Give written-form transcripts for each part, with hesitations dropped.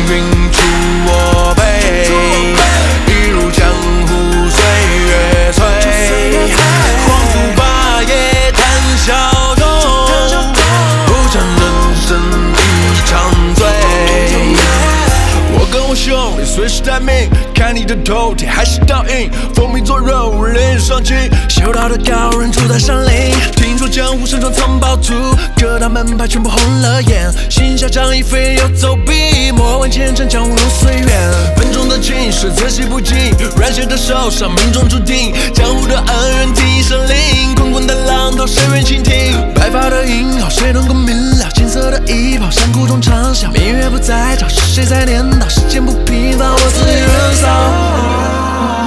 云出我辈，一如江湖岁月催。黄土霸业谈笑中，不讲人生一场醉。我跟我兄弟随时待命，看你的头贴还是倒影，风靡左右，连双击。修道的高人住在山林，听说江湖身上藏宝图，各大门派全部红了眼。心下仗义非要走壁，莫问前程江湖如岁月。分中的情是自己不羁，软血的手上命中注定。江湖的恩人听一声令，滚滚的浪涛谁愿倾听？白发的英豪谁能够明了？金色的衣袍山谷中长啸，明月不再照，是谁在念叨？世间不平凡，我自己人骚。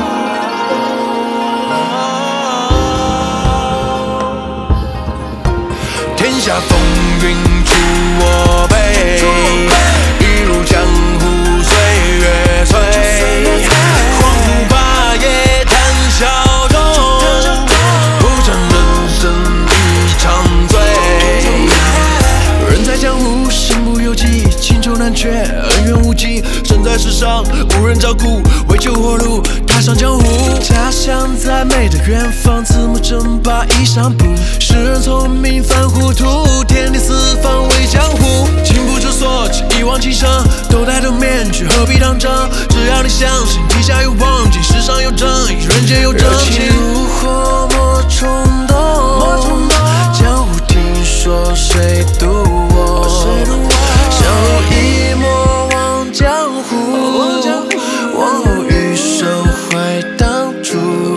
天下风云出我辈，一如江湖岁月催。黄土霸业谈笑中，不讲人生一场醉。人在江湖身不由己，情仇难却恩怨无尽。身在世上无人照顾，为求活路踏上江湖。家乡在美的远方，慈母争霸一上步。世人聪明犯糊涂，天地四方为江湖。情不知所起，一往情深，都戴着面具，何必当真？只要你相信，天下有光景，世上有正义，人间有真情。热情如火，莫冲动。江湖听说谁渡我？相濡以沫望江湖，往后余生怀当初。